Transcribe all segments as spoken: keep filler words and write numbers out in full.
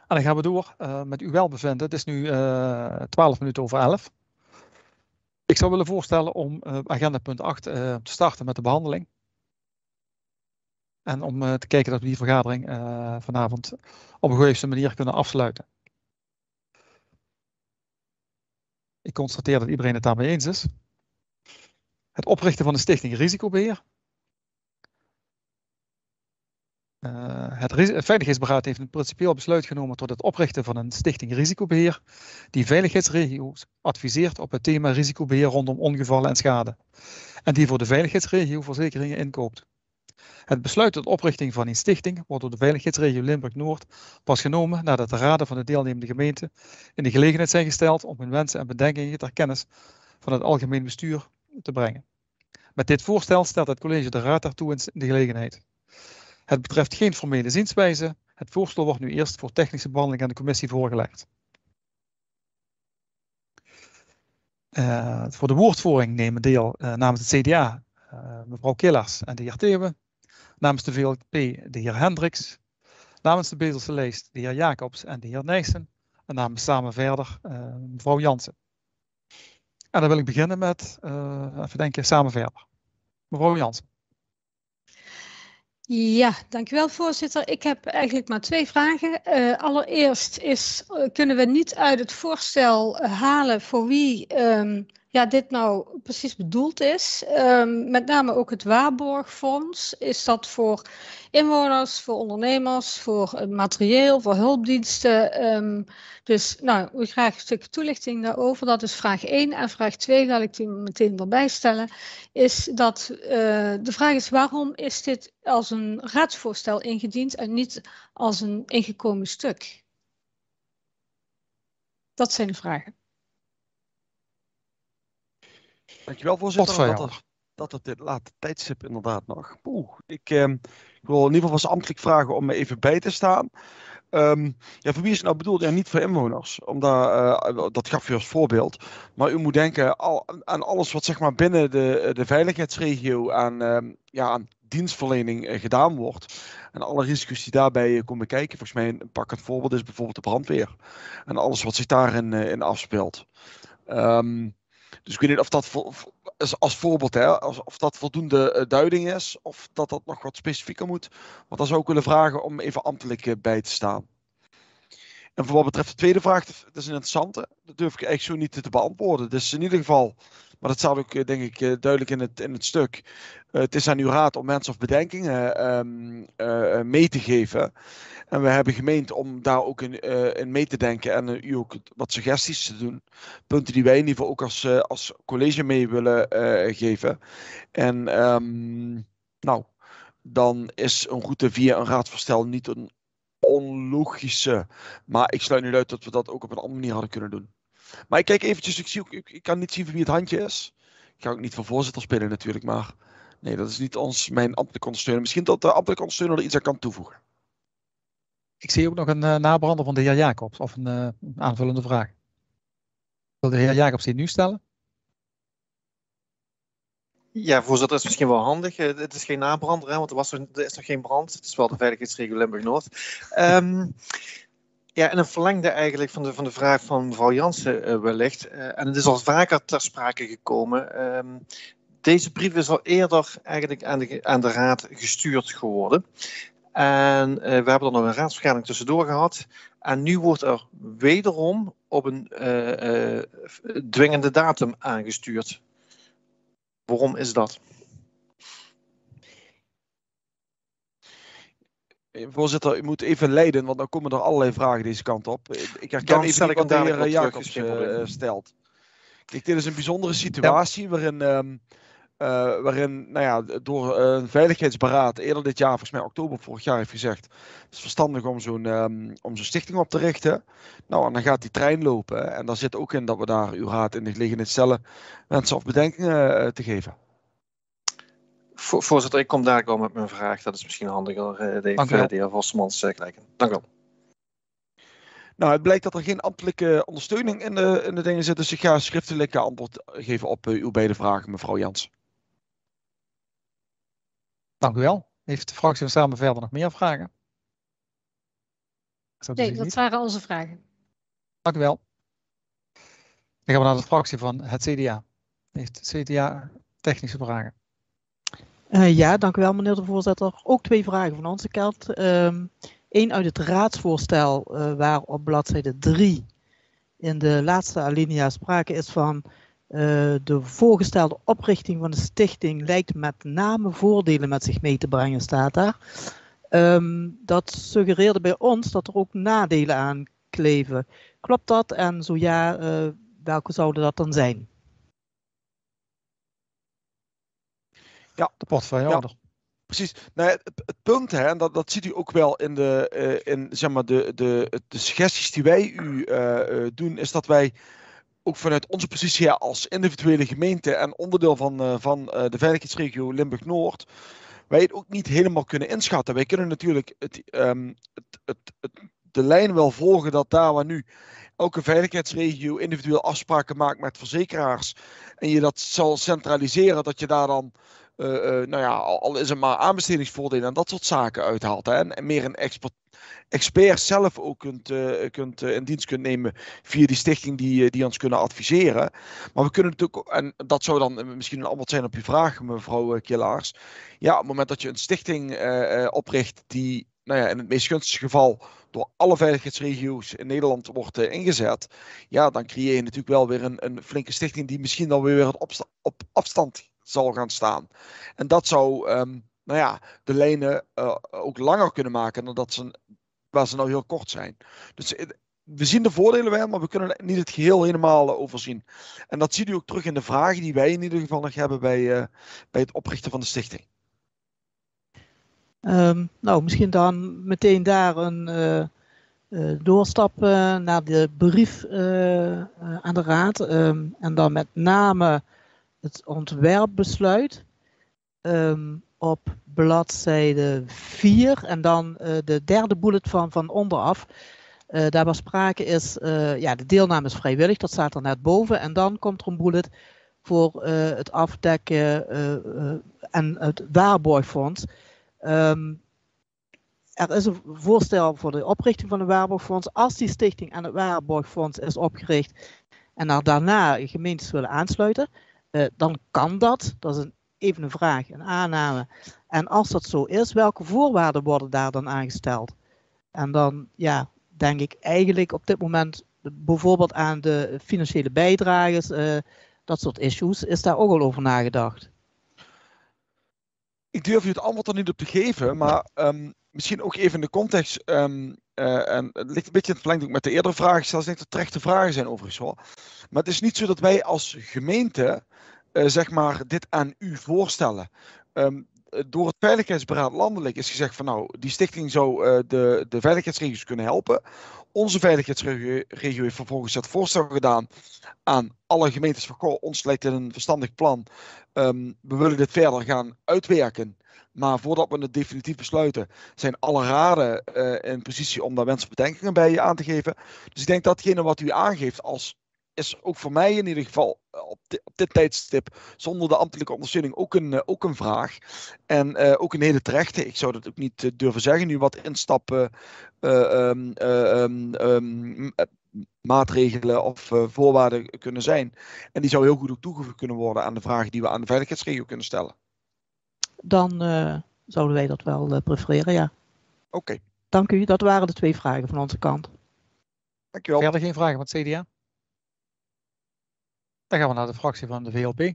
dan gaan we door uh, met uw welbevinden. Het is nu uh, twaalf minuten over elf. Ik zou willen voorstellen om uh, agenda punt acht uh, te starten met de behandeling. En om uh, te kijken dat we die vergadering uh, vanavond op een goede manier kunnen afsluiten. Ik constateer dat iedereen het daarmee eens is. Het oprichten van de Stichting Risicobeheer. Uh, het, het Veiligheidsberaad heeft een principieel besluit genomen tot het oprichten van een Stichting Risicobeheer die veiligheidsregio's adviseert op het thema risicobeheer rondom ongevallen en schade en die voor de veiligheidsregio verzekeringen inkoopt. Het besluit tot oprichting van een stichting wordt door de veiligheidsregio Limburg-Noord pas genomen nadat de raden van de deelnemende gemeenten in de gelegenheid zijn gesteld om hun wensen en bedenkingen ter kennis van het algemeen bestuur te brengen. Met dit voorstel stelt het college de raad daartoe in de gelegenheid. Het betreft geen formele zienswijze. Het voorstel wordt nu eerst voor technische behandeling aan de commissie voorgelegd. Uh, voor de woordvoering nemen deel uh, namens het C D A uh, mevrouw Killers en de heer Theeuwen. Namens de V L P de heer Hendricks. Namens de Bezelse lijst de heer Jacobs en de heer Nijssen. En namens Samen Verder uh, mevrouw Jansen. En dan wil ik beginnen met, uh, even denken, Samen Verder. Mevrouw Jansen. Ja, dankjewel voorzitter. Ik heb eigenlijk maar twee vragen. Uh, allereerst is, uh, kunnen we niet uit het voorstel uh, halen voor wie um, ja, dit nou precies bedoeld is. Um, met name ook het waarborgfonds. Is dat voor inwoners, voor ondernemers, voor uh, materieel, voor hulpdiensten? Um, dus nou, we graag een stukje toelichting daarover. Dat is vraag één. En vraag twee, laat ik die meteen erbij stellen, is dat uh, de vraag is waarom is dit als een raadsvoorstel ingediend en niet als een ingekomen stuk? Dat zijn de vragen. Dankjewel voorzitter dat het, dat het dit late tijdstip inderdaad nog. Oeh, ik, eh, ik wil in ieder geval als ambtelijk vragen om me even bij te staan. Um, ja, voor wie is het nou bedoeld? Ja, niet voor inwoners. Omdat, uh, dat gaf u als voorbeeld. Maar u moet denken al, aan alles wat zeg maar, binnen de, de veiligheidsregio aan, uh, ja, aan dienstverlening uh, gedaan wordt. En alle risico's die daarbij uh, komen kijken. Volgens mij een pakkend voorbeeld is bijvoorbeeld de brandweer. En alles wat zich daarin uh, in afspeelt. Um, dus ik weet niet of dat vo, als voorbeeld, hè, of dat voldoende duiding is, of dat dat nog wat specifieker moet. Want dan zou ik willen vragen om even ambtelijk bij te staan. En voor wat betreft de tweede vraag, dat is een interessante. Dat durf ik eigenlijk zo niet te beantwoorden. Dus in ieder geval, maar dat staat ook denk ik duidelijk in het, in het stuk. Uh, het is aan uw raad om wensen of bedenkingen um, uh, mee te geven. En we hebben gemeend om daar ook in, uh, in mee te denken en uh, u ook wat suggesties te doen. Punten die wij in ieder geval ook als, uh, als college mee willen uh, geven. En um, nou, dan is een route via een raadsvoorstel niet een onlogische. Maar ik sluit niet uit dat we dat ook op een andere manier hadden kunnen doen. Maar ik kijk eventjes, ik, zie ook, ik, ik kan niet zien van wie het handje is. Ik ga ook niet voor voorzitter spelen natuurlijk, maar nee, dat is niet ons, mijn ambtelijke ondersteuner. Misschien dat de ambtelijke ondersteuner er iets aan kan toevoegen. Ik zie ook nog een uh, nabrander van de heer Jacobs, of een uh, aanvullende vraag. Wil de heer Jacobs die nu stellen? Ja, voorzitter, dat is misschien wel handig. Uh, het is geen nabrander, hè, want er, was er, er is nog geen brand. Het is wel de veiligheidsregio Limburg-Noord. Um, ja, en een verlengde eigenlijk van de, van de vraag van mevrouw Jansen uh, wellicht. Uh, en het is al vaker ter sprake gekomen. Um, deze brief is al eerder eigenlijk aan de, aan de raad gestuurd geworden. En uh, we hebben er nog een raadsvergadering tussendoor gehad. En nu wordt er wederom op een uh, uh, dwingende datum aangestuurd. Waarom is dat? Voorzitter, u moet even leiden, want dan komen er allerlei vragen deze kant op. Ik herken dan even ik wat de heer Jacobs uh, stelt. Kijk, dit is een bijzondere situatie ja. waarin, um, uh, waarin nou ja, door een uh, veiligheidsberaad eerder dit jaar, volgens mij oktober vorig jaar, heeft gezegd: het is verstandig om zo'n um, om zo'n stichting op te richten. Nou, en dan gaat die trein lopen. En daar zit ook in dat we daar uw raad in de gelegenheid stellen wensen of bedenkingen uh, te geven. Vo voorzitter, ik kom daar wel met mijn vraag. Dat is misschien handiger. Uh, de, uh, de heer Vossemans uh, gelijken. Dank u wel. Nou, het blijkt dat er geen ambtelijke ondersteuning in de, in de dingen zit. Dus ik ga schriftelijk antwoord geven op uh, uw beide vragen, mevrouw Jans. Dank u wel. Heeft de fractie Samen Verder nog meer vragen? Nee, dat waren onze vragen. Dank u wel. Dan gaan we naar de fractie van het C D A. Heeft het C D A technische vragen? Uh, ja, dank u wel meneer de voorzitter. Ook twee vragen van onze kant. Eén um, uit het raadsvoorstel uh, waar op bladzijde drie in de laatste alinea sprake is van uh, de voorgestelde oprichting van de stichting lijkt met name voordelen met zich mee te brengen, staat daar. Um, dat suggereerde bij ons dat er ook nadelen aan kleven. Klopt dat? En zo ja, uh, welke zouden dat dan zijn? Ja, de portefeuillehouder. Ja, precies. Nou, het, het punt, hè, en dat, dat ziet u ook wel in, de, uh, in zeg maar de, de, de suggesties die wij u uh, uh, doen, is dat wij ook vanuit onze positie als individuele gemeente en onderdeel van, uh, van uh, de veiligheidsregio Limburg-Noord, wij het ook niet helemaal kunnen inschatten. Wij kunnen natuurlijk het, um, het, het, het, de lijn wel volgen dat daar waar nu elke veiligheidsregio individueel afspraken maakt met verzekeraars en je dat zal centraliseren, dat je daar dan Uh, uh, nou ja, al is het maar aanbestedingsvoordelen en dat soort zaken uithaalt. Hè, en, en meer een expert, expert zelf ook kunt, uh, kunt, uh, in dienst kunt nemen via die stichting die, uh, die ons kunnen adviseren. Maar we kunnen natuurlijk, en dat zou dan misschien een antwoord zijn op uw vraag, mevrouw Killaars. Ja, op het moment dat je een stichting uh, uh, opricht die, nou ja, in het meest gunstige geval door alle veiligheidsregio's in Nederland wordt uh, ingezet, ja, dan creëer je natuurlijk wel weer een, een flinke stichting die misschien dan weer op, op afstand zal gaan staan. En dat zou um, nou ja, de lijnen uh, ook langer kunnen maken dan dat ze, waar ze nou heel kort zijn. Dus we zien de voordelen wel, maar we kunnen niet het geheel helemaal uh, overzien. En dat ziet u ook terug in de vragen die wij in ieder geval nog hebben bij, uh, bij het oprichten van de stichting. Um, nou, misschien dan meteen daar een uh, uh, doorstap uh, naar de brief uh, uh, aan de raad. Um, en dan met name het ontwerpbesluit um, op bladzijde vier en dan uh, de derde bullet van, van onderaf. Uh, daar waar sprake is, uh, ja, de deelname is vrijwillig, dat staat er net boven. En dan komt er een bullet voor uh, het afdekken uh, uh, en het waarborgfonds. Um, er is een voorstel voor de oprichting van een waarborgfonds. Als die stichting en het waarborgfonds is opgericht en er daarna gemeentes willen aansluiten, Uh, dan kan dat. Dat is een, even een vraag, een aanname. En als dat zo is, welke voorwaarden worden daar dan aangesteld? En dan, ja, denk ik eigenlijk op dit moment bijvoorbeeld aan de financiële bijdrages, uh, dat soort issues. Is daar ook al over nagedacht? Ik durf u het antwoord er niet op te geven, maar um, misschien ook even in de context. Um, uh, en het ligt een beetje in het verlengde met de eerdere vragen. Ik denk dat het terechte vragen zijn overigens hoor. Maar het is niet zo dat wij als gemeente uh, zeg maar dit aan u voorstellen. Um, door het Veiligheidsberaad landelijk is gezegd van nou, die stichting zou uh, de, de veiligheidsregio's kunnen helpen. Onze veiligheidsregio heeft vervolgens het voorstel gedaan aan alle gemeentes van goh, ons lijkt dit een verstandig plan. Um, we willen dit verder gaan uitwerken. Maar voordat we het definitief besluiten, zijn alle raden uh, in positie om daar wensen of bedenkingen bij aan te geven. Dus ik denk dat hetgene wat u aangeeft als is ook voor mij in ieder geval op dit, op dit tijdstip zonder de ambtelijke ondersteuning ook een, uh, ook een vraag. En uh, ook een hele terechte. Ik zou dat ook niet uh, durven zeggen nu wat instappen uh, um, uh, um, um, uh, maatregelen of uh, voorwaarden kunnen zijn. En die zou heel goed ook toegevoegd kunnen worden aan de vragen die we aan de veiligheidsregio kunnen stellen. Dan uh, zouden wij dat wel uh, prefereren, ja. Oké. Okay. Dank u, dat waren de twee vragen van onze kant. Dankjewel. Verder geen vragen van het C D A? Dan gaan we naar de fractie van de V L B.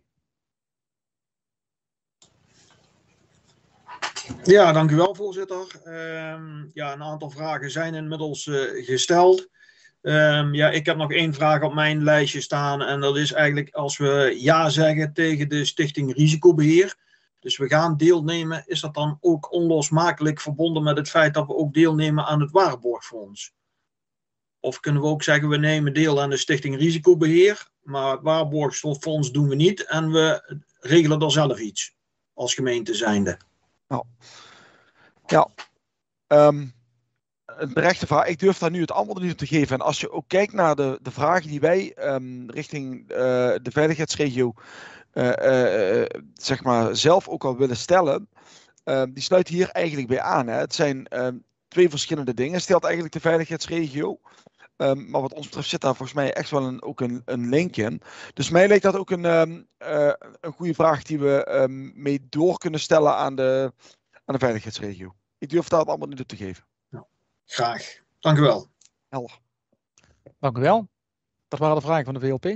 Ja, dank u wel, voorzitter. Um, ja, een aantal vragen zijn inmiddels uh, gesteld. Um, ja, ik heb nog één vraag op mijn lijstje staan en dat is eigenlijk als we ja zeggen tegen de Stichting Risicobeheer. Dus we gaan deelnemen, is dat dan ook onlosmakelijk verbonden met het feit dat we ook deelnemen aan het waarborgfonds? Of kunnen we ook zeggen, we nemen deel aan de Stichting Risicobeheer, maar het waarborgfonds doen we niet en we regelen er zelf iets als gemeente zijnde? Nou, ja, um, een terechte vraag. Ik durf daar nu het antwoord niet op te geven. En als je ook kijkt naar de, de vragen die wij um, richting uh, de veiligheidsregio uh, uh, zeg maar zelf ook al willen stellen, uh, die sluiten hier eigenlijk bij aan. Hè. Het zijn uh, twee verschillende dingen stelt eigenlijk de veiligheidsregio. Um, maar wat ons betreft zit daar volgens mij echt wel een, ook een, een link in. Dus mij lijkt dat ook een, um, uh, een goede vraag die we um, mee door kunnen stellen aan de, aan de veiligheidsregio. Ik durf daar het allemaal niet op te geven. Ja, graag. Dank u wel. Helder. Dank u wel. Dat waren de vragen van de V L P.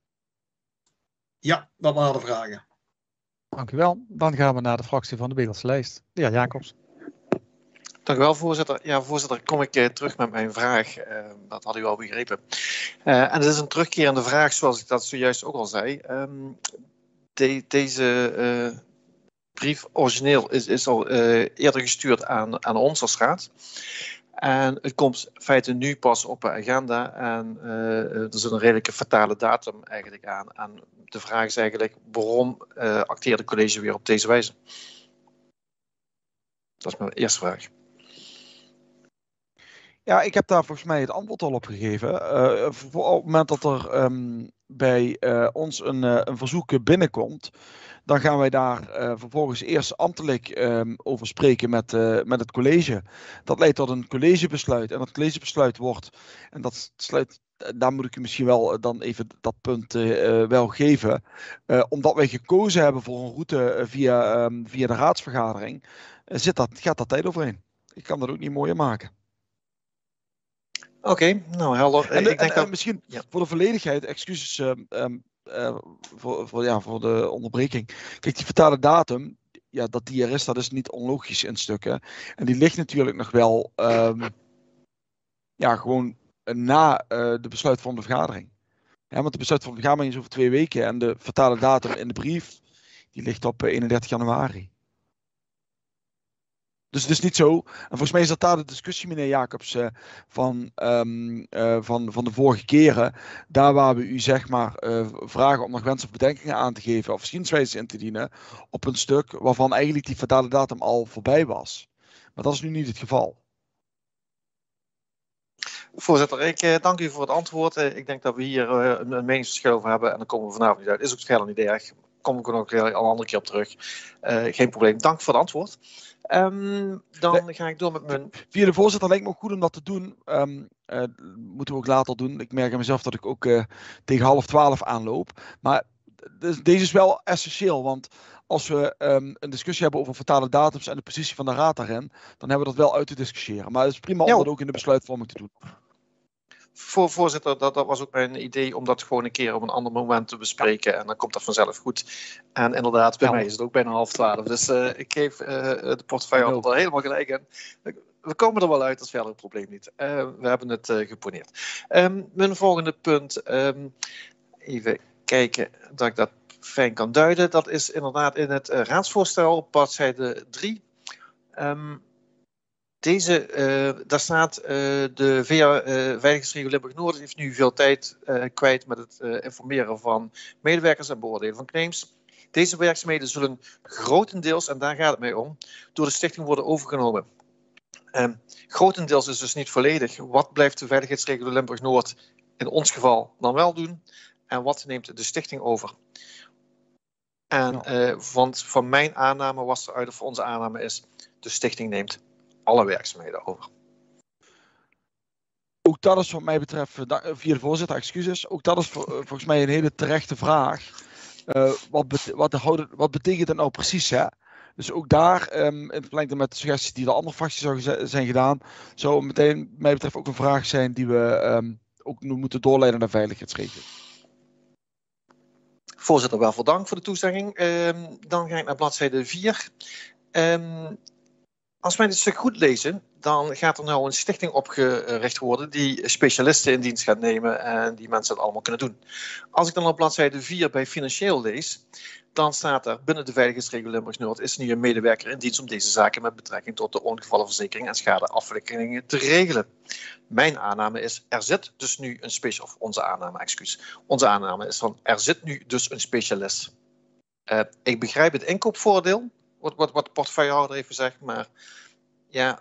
Ja, dat waren de vragen. Dank u wel. Dan gaan we naar de fractie van de Beeldse Lijst. De heer Jacobs. Dank u wel, voorzitter. Ja, voorzitter, kom ik uh, terug met mijn vraag. Uh, dat had u al begrepen. Uh, en het is een terugkerende vraag, zoals ik dat zojuist ook al zei. Um, de, deze uh, brief origineel is, is al uh, eerder gestuurd aan, aan ons als raad. En het komt in feite nu pas op de agenda. En uh, er zit een redelijke fatale datum eigenlijk aan. En de vraag is eigenlijk, waarom uh, acteert het college weer op deze wijze? Dat is mijn eerste vraag. Ja, ik heb daar volgens mij het antwoord al op gegeven. Uh, voor, op het moment dat er um, bij uh, ons een, uh, een verzoek binnenkomt, dan gaan wij daar uh, vervolgens eerst ambtelijk um, over spreken met, uh, met het college. Dat leidt tot een collegebesluit en dat collegebesluit wordt, en dat sluit, daar moet ik u misschien wel dan even dat punt uh, wel geven, uh, omdat wij gekozen hebben voor een route via, um, via de raadsvergadering, uh, zit dat, gaat dat tijd overheen. Ik kan dat ook niet mooier maken. Oké, okay, nou helder. En, ik denk en, dat... en misschien ja. voor de volledigheid, excuses uh, um, uh, voor, voor, ja, voor de onderbreking. Kijk, die vertaalde datum, ja, dat die er is, dat is niet onlogisch in stukken. En die ligt natuurlijk nog wel um, ja, gewoon na uh, de besluit van de vergadering. Ja, want de besluit van de vergadering is over twee weken en de vertaalde datum in de brief, die ligt op uh, eenendertig januari. Dus het is niet zo. En volgens mij is dat daar de discussie, meneer Jacobs, uh, van, um, uh, van, van de vorige keren. Daar waar we u zeg maar uh, vragen om nog wensen of bedenkingen aan te geven of zienswijzes in te dienen op een stuk waarvan eigenlijk die fatale datum al voorbij was. Maar dat is nu niet het geval. Voorzitter, ik uh, dank u voor het antwoord. Uh, ik denk dat we hier uh, een, een meningsverschil over hebben en dan komen we vanavond niet uit. Is ook verder niet erg. Kom ik er nog een andere keer op terug. Uh, geen probleem. Dank voor het antwoord. Um, dan nee. ga ik door met mijn... Via de voorzitter lijkt me ook goed om dat te doen. Um, uh, moeten we ook later doen. Ik merk aan mezelf dat ik ook uh, tegen half twaalf aanloop. Maar de, deze is wel essentieel. Want als we um, een discussie hebben over fatale datums en de positie van de raad daarin, dan hebben we dat wel uit te discussiëren. Maar het is prima om ja. dat ook in de besluitvorming te doen. Voor, voorzitter, dat, dat was ook mijn idee om dat gewoon een keer op een ander moment te bespreken. Ja. En dan komt dat vanzelf goed. En inderdaad, bij ja. mij is het ook bijna half twaalf. Dus uh, ik geef uh, de portefeuille altijd er helemaal gelijk in. We komen er wel uit, dat is verder een probleem niet. Uh, we hebben het uh, geponeerd. Um, mijn volgende punt. Um, even kijken dat ik dat fijn kan duiden. Dat is inderdaad in het uh, raadsvoorstel op bladzijde drie. Um, Deze, uh, daar staat uh, de V A uh, Veiligheidsregio Limburg-Noord heeft nu veel tijd uh, kwijt met het uh, informeren van medewerkers en beoordelen van claims. Deze werkzaamheden zullen grotendeels, en daar gaat het mee om, door de stichting worden overgenomen. Uh, grotendeels is dus niet volledig. Wat blijft de Veiligheidsregio Limburg-Noord in ons geval dan wel doen? En wat neemt de stichting over? En uh, van, van mijn aanname was eruit, of voor onze aanname is, de stichting neemt alle werkzaamheden over. Ook dat is wat mij betreft, via de voorzitter, excuses, ook dat is volgens mij een hele terechte vraag. Uh, wat, bet wat, de, wat betekent dat nou precies? Hè? Dus ook daar, um, in verlengde met de suggesties die de andere fracties zouden zijn gedaan, zou meteen, mij betreft, ook een vraag zijn die we um, ook moeten doorleiden naar de veiligheidsregio. Voorzitter, wel veel dank voor de toezegging. Um, dan ga ik naar bladzijde vier. Um, Als wij dit stuk goed lezen, dan gaat er nou een stichting opgericht worden die specialisten in dienst gaat nemen en die mensen het allemaal kunnen doen. Als ik dan op bladzijde vier bij financieel lees, dan staat er binnen de Veiligheidsregio Limburg-Noord is nu een medewerker in dienst om deze zaken met betrekking tot de ongevallenverzekering en schadeafwikkelingen te regelen. Mijn aanname is, er zit dus nu een specialist, of onze aanname, excuus. Onze aanname is van, er zit nu dus een specialist. Uh, ik begrijp het inkoopvoordeel. Wat, wat, wat de portefeuillehouder heeft gezegd, maar ja,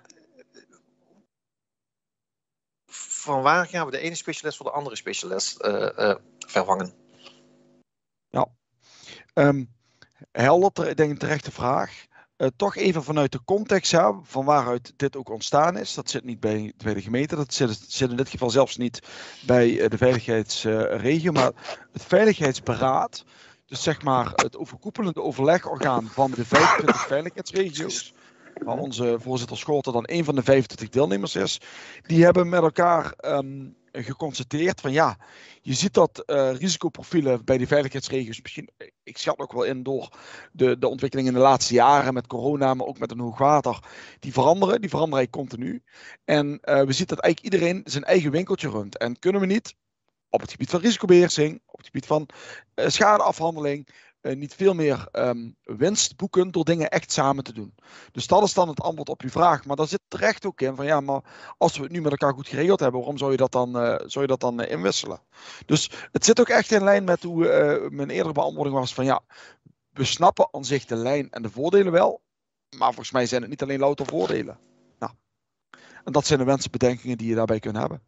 van waar gaan we de ene specialist voor de andere specialist uh, uh, vervangen? Ja, um, helder, ik denk een terechte vraag. Uh, toch even vanuit de context, hè, van waaruit dit ook ontstaan is. Dat zit niet bij, bij de gemeente, dat zit, zit in dit geval zelfs niet bij uh, de veiligheidsregio, uh, maar het Veiligheidsberaad, dus zeg maar het overkoepelende overlegorgaan van de vijfentwintig veiligheidsregio's, waar onze voorzitter Scholten dan een van de vijfentwintig deelnemers is, die hebben met elkaar um, geconstateerd van ja, je ziet dat uh, risicoprofielen bij de veiligheidsregio's, misschien, ik schat ook wel in door de, de ontwikkeling in de laatste jaren met corona, maar ook met een hoogwater, die veranderen, die veranderen eigenlijk continu. En uh, we zien dat eigenlijk iedereen zijn eigen winkeltje runt. En kunnen we niet op het gebied van risicobeheersing, op het gebied van uh, schadeafhandeling, Uh, niet veel meer um, winst boeken door dingen echt samen te doen. Dus dat is dan het antwoord op uw vraag. Maar daar zit terecht ook in van ja, maar als we het nu met elkaar goed geregeld hebben, waarom zou je dat dan, uh, zou je dat dan uh, inwisselen? Dus het zit ook echt in lijn met hoe uh, mijn eerdere beantwoording was van ja, we snappen aan zich de lijn en de voordelen wel, maar volgens mij zijn het niet alleen louter voordelen. Nou, en dat zijn de wensenbedenkingen die je daarbij kunt hebben.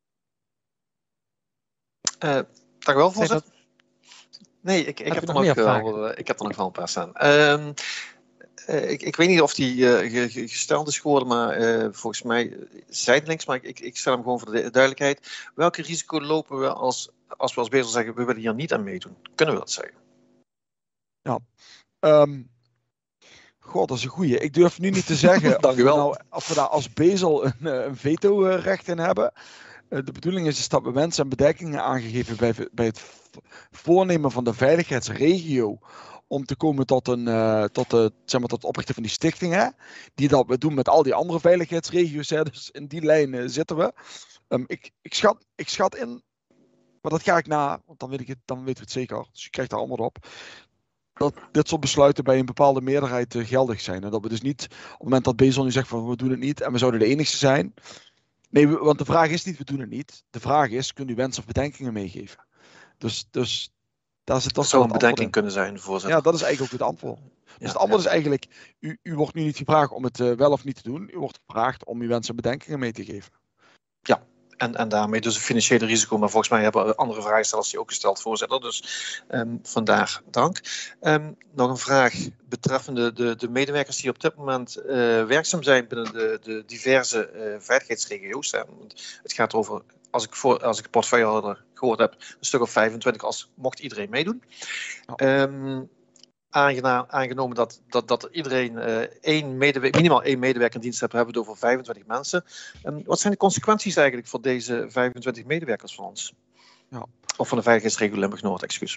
Uh, dank u wel, voorzitter. Nee, ik, ik, heb er nog, nog wel, uh, ik heb er nog wel een paar staan. Uh, uh, ik, ik weet niet of die uh, gesteld is geworden, maar uh, volgens mij zijdelings, maar ik, ik stel hem gewoon voor de duidelijkheid. Welke risico lopen we als, als we als Bezel zeggen, we willen hier niet aan meedoen? Kunnen we dat zeggen? Ja, um, god, dat is een goeie. Ik durf nu niet te zeggen of, we nou, of we daar als Bezel een, een veto-recht in hebben. De bedoeling is, is dat we wensen en bedenkingen aangegeven bij, bij het voornemen van de veiligheidsregio om te komen tot, een, uh, tot, de, zeg maar, tot het oprichten van die stichtingen. Die dat we doen met al die andere veiligheidsregio's. Hè, dus in die lijn uh, zitten we. Um, ik, ik, schat, ik schat in, maar dat ga ik na, want dan weet, ik het, dan weten we het zeker. Dus je krijgt daar allemaal op. Dat dit soort besluiten bij een bepaalde meerderheid uh, geldig zijn. En dat we dus niet, op het moment dat Bezel nu zegt van we doen het niet en we zouden de enigste zijn. Nee, want de vraag is niet, we doen het niet. De vraag is, kunt u wensen of bedenkingen meegeven? Dus, dus daar zit dat zou een bedenking kunnen zijn, voorzitter. Ja, dat is eigenlijk ook het antwoord. Dus ja, het antwoord ja. is eigenlijk, u, u wordt nu niet gevraagd om het uh, wel of niet te doen. U wordt gevraagd om uw wensen en bedenkingen mee te geven. Ja, en, en daarmee dus een financiële risico. Maar volgens mij hebben andere vraagstellers die ook gesteld, voorzitter. Dus um, vandaar dank. Um, nog een vraag betreffende de, de medewerkers die op dit moment uh, werkzaam zijn binnen de, de diverse uh, veiligheidsregio's. Hè. Het gaat over, als ik, voor, als ik de portefeuillehouder gehoord heb, een stuk of vijfentwintig, als mocht iedereen meedoen. Ja. Um, Aangena- aangenomen dat, dat, dat iedereen uh, één medewerker, minimaal één medewerker in dienst heeft, hebben we het over vijfentwintig mensen. Um, wat zijn de consequenties eigenlijk voor deze vijfentwintig medewerkers van ons? Ja. Of van de veiligheidsregio Limburg-Noord, excuus.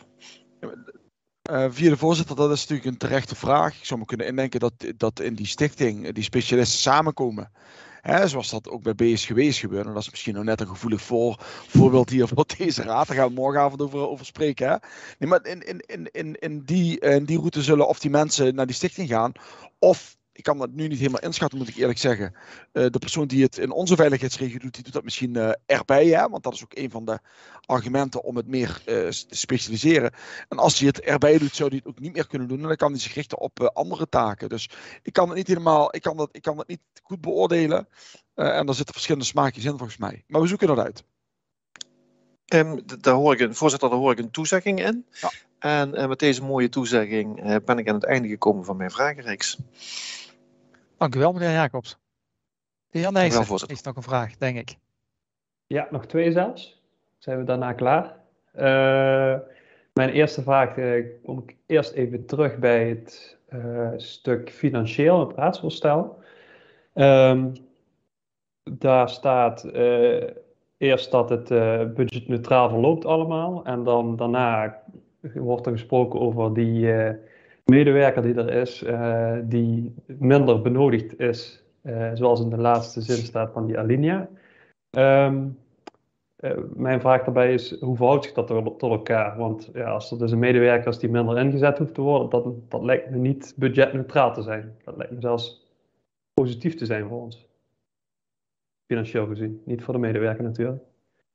Uh, via de voorzitter, dat is natuurlijk een terechte vraag. Ik zou me kunnen indenken dat, dat in die stichting die specialisten samenkomen. Hè, zoals dat ook bij B is geweest gebeurt. En dat is misschien nog net een gevoelig voor, voorbeeld hier voor deze raad. Daar gaan we morgenavond over, over spreken. Hè? Nee, maar in, in, in, in, in, die, in die route zullen of die mensen naar die stichting gaan. Of, ik kan dat nu niet helemaal inschatten, moet ik eerlijk zeggen. Uh, de persoon die het in onze veiligheidsregio doet, die doet dat misschien uh, erbij. Hè? Want dat is ook een van de argumenten om het meer uh, te specialiseren. En als hij het erbij doet, zou hij het ook niet meer kunnen doen. En dan kan hij zich richten op uh, andere taken. Dus ik kan het niet helemaal, ik kan dat, ik kan dat niet goed beoordelen. Uh, en daar zitten verschillende smaakjes in volgens mij. Maar we zoeken dat uit. Um, daar hoor ik een, voorzitter, daar hoor ik een toezegging in. Ja. En uh, met deze mooie toezegging uh, ben ik aan het einde gekomen van mijn vragenreeks. Dank u wel, meneer Jacobs. De heer Nijssen heeft nog een vraag, denk ik. Ja, nog twee zelfs. Zijn we daarna klaar? Uh, mijn eerste vraag, uh, kom ik eerst even terug bij het uh, stuk financieel, het raadsvoorstel. Um, daar staat uh, eerst dat het uh, budgetneutraal verloopt allemaal. En dan daarna wordt er gesproken over die uh, medewerker die er is, uh, die minder benodigd is, uh, zoals in de laatste zin staat van die alinea. Um, uh, mijn vraag daarbij is, hoe verhoudt zich dat tot elkaar? Want ja, als er dus een medewerker is die minder ingezet hoeft te worden, dat, dat lijkt me niet budgetneutraal te zijn. Dat lijkt me zelfs positief te zijn voor ons. Financieel gezien, niet voor de medewerker natuurlijk.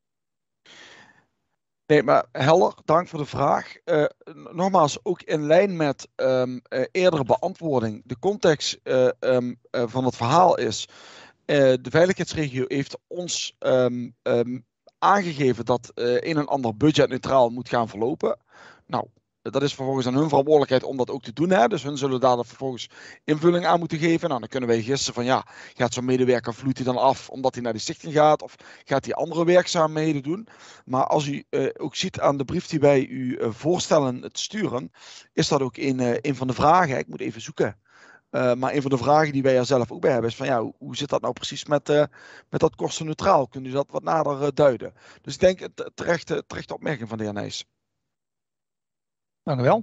Nee, maar helder, dank voor de vraag. Uh, nogmaals, ook in lijn met um, uh, eerdere beantwoording. De context uh, um, uh, van het verhaal is, uh, de veiligheidsregio heeft ons um, um, aangegeven dat uh, een en ander budgetneutraal moet gaan verlopen. Nou, dat is vervolgens aan hun verantwoordelijkheid om dat ook te doen. Hè? Dus hun zullen daar vervolgens invulling aan moeten geven. Nou, dan kunnen wij gissen van ja, gaat zo'n medewerker, vloeit hij dan af omdat hij naar die stichting gaat? Of gaat hij andere werkzaamheden doen? Maar als u uh, ook ziet aan de brief die wij u uh, voorstellen te sturen, is dat ook een, uh, een van de vragen. Ik moet even zoeken. Uh, maar een van de vragen die wij er zelf ook bij hebben is van ja, hoe, hoe zit dat nou precies met, uh, met dat kostenneutraal? Kunt u dat wat nader uh, duiden? Dus ik denk het terechte, terechte opmerking van de heer Nijs. Dank u wel.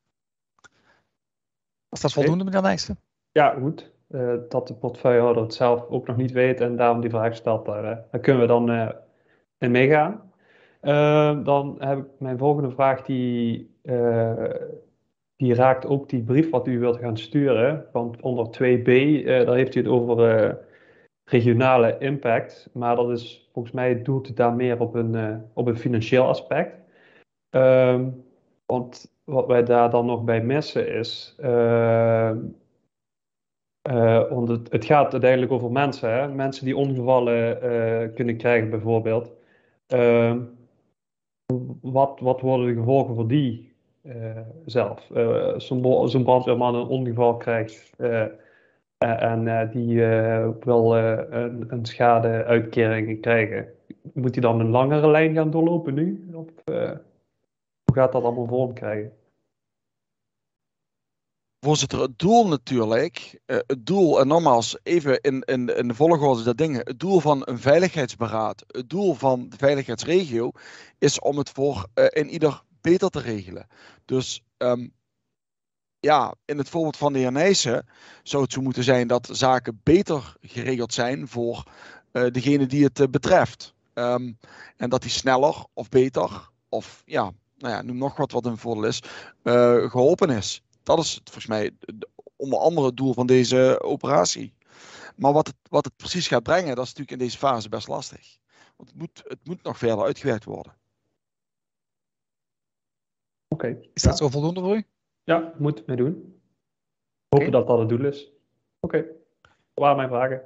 Was dat voldoende, meneer Nijssen? Ja, goed. Uh, dat de portefeuillehouder het zelf ook nog niet weet en daarom die vraag stelt, daar, uh, daar kunnen we dan uh, in meegaan. Uh, dan heb ik mijn volgende vraag, die, uh, die raakt ook die brief wat u wilt gaan sturen. Want onder twee b, uh, daar heeft u het over uh, regionale impact. Maar dat is, volgens mij doelt u daar meer op een, uh, op een financieel aspect. Uh, want wat wij daar dan nog bij missen is, uh, uh, want het, het gaat uiteindelijk over mensen, hè? Mensen die ongevallen uh, kunnen krijgen bijvoorbeeld. Uh, wat, wat worden de gevolgen voor die uh, zelf? Uh, Zo'n zo brandweerman een ongeval krijgt uh, en uh, die uh, wil uh, een, een schadeuitkering krijgen. Moet hij dan een langere lijn gaan doorlopen nu? Of, uh, hoe gaat dat allemaal vorm krijgen? Voorzitter, het doel natuurlijk, uh, het doel, en nogmaals even in, in, in de volgorde der dingen, het doel van een veiligheidsberaad, het doel van de veiligheidsregio, is om het voor uh, in ieder beter te regelen. Dus um, ja, in het voorbeeld van de heer Nijssen zou het zo moeten zijn dat zaken beter geregeld zijn voor uh, degene die het uh, betreft. Um, en dat die sneller of beter, of ja, nou ja, noem nog wat wat een voordeel is, uh, geholpen is. Dat is volgens mij onder andere het doel van deze operatie. Maar wat het, wat het precies gaat brengen, dat is natuurlijk in deze fase best lastig. Want het moet, het moet nog verder uitgewerkt worden. Oké. Okay. Is dat ja. zo voldoende voor u? Ja, moet mee doen. Hopen okay. dat dat het doel is. Oké, okay. Dat waren mijn vragen.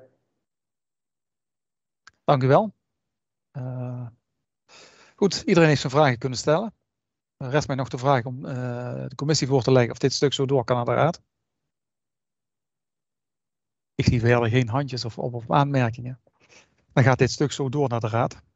Dank u wel. Uh, goed, iedereen heeft zijn vragen kunnen stellen. Er rest mij nog de vraag om uh, de commissie voor te leggen of dit stuk zo door kan naar de raad. Ik zie verder geen handjes of, of, of aanmerkingen. Dan gaat dit stuk zo door naar de raad.